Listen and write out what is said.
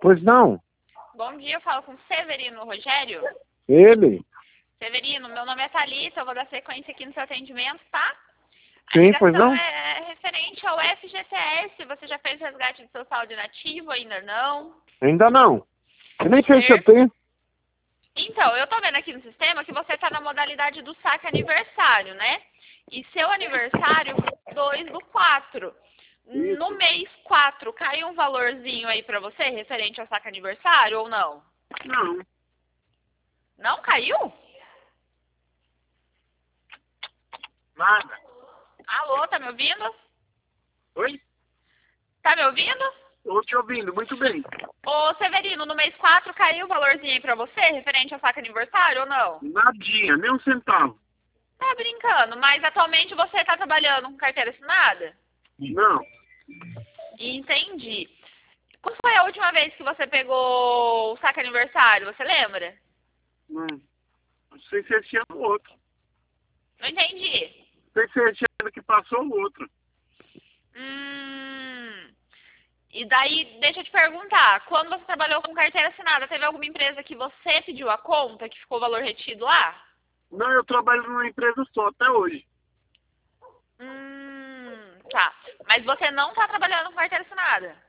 Pois não. Bom dia, eu falo com Severino Rogério. Ele? Severino, meu nome é Thalita, eu vou dar sequência aqui no seu atendimento, tá? A Sim, pois ligação não? é referente ao FGTS. Você já fez o resgate do seu saldo inativo? Ainda não? Ainda não. Eu nem sei se eu tenho. Então, eu tô vendo aqui no sistema que você tá na modalidade do saque aniversário, né? E seu aniversário foi 2/4. Isso. No mês 4, caiu um valorzinho aí pra você referente ao saque aniversário ou não? Não. Não caiu? Nada. Alô, tá me ouvindo? Oi? Tá me ouvindo? Estou te ouvindo, muito bem. Ô, Severino, no mês 4 caiu o valorzinho aí pra você referente ao saque aniversário ou não? Nadinha, nem um centavo. Tá brincando, mas atualmente você tá trabalhando com carteira assinada? Não. Entendi. Quando foi a última vez que você pegou o saque aniversário, você lembra? Não sei se esse ano ou outro. Não entendi. Não sei se esse ano que passou ou outro. E daí, deixa eu te perguntar, quando você trabalhou com carteira assinada, teve alguma empresa que você pediu a conta, que ficou o valor retido lá? Não, eu trabalho numa empresa só até hoje. Tá. Mas você não tá trabalhando com carteira assinada?